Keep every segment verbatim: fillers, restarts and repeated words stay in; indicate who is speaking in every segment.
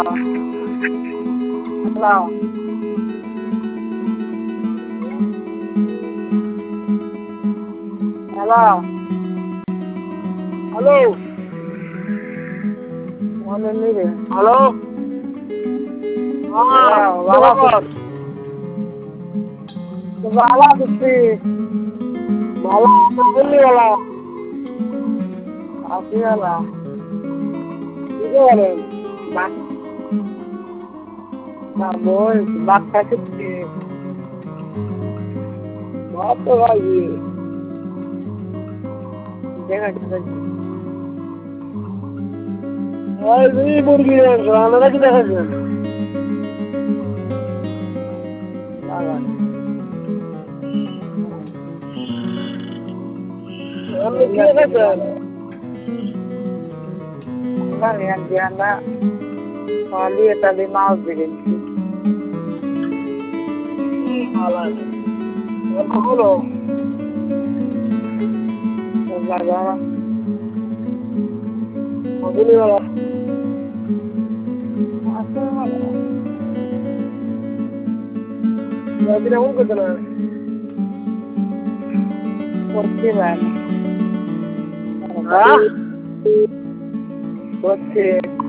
Speaker 1: Hello. Hello. Hello. One minute. Hello. Ah, Bala. Bala kutti. Bala kutti bala. Api bala. Itu bala. Bak. Nah, boy, bak kutti. Bak to lagi. Jangan jangan. Ay, ini burgi ya, ana kita kan. Ano dia kan? Ano yan dia na? Kali tadi mau bikin. Malah. Apa dulu? Enggak. Mobil wala. Jadi namun ketemu. Kursi mana? Hah? Kursi.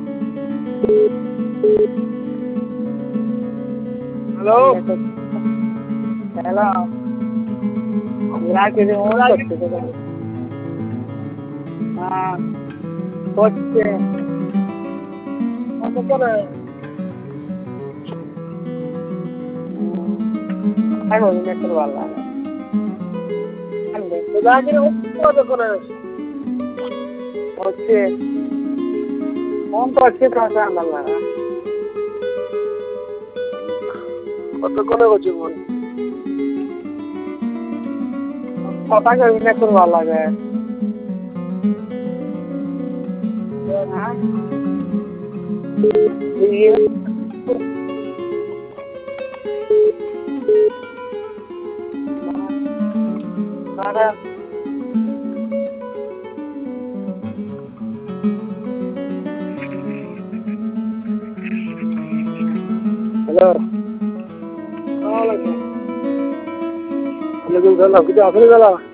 Speaker 1: Halo. Halo. Lagi di mana kursi? Ah. Kursi. Apa kena? Ano ini terwala. Ande. Lagi di mana kena? Kursi. Mau kursi kasa malah. Kata kena kursi pun. Kata kena ini terwala ke? Hah? Iya. Mana? Halo. Oh lagi. Lagi salah kita apa salah?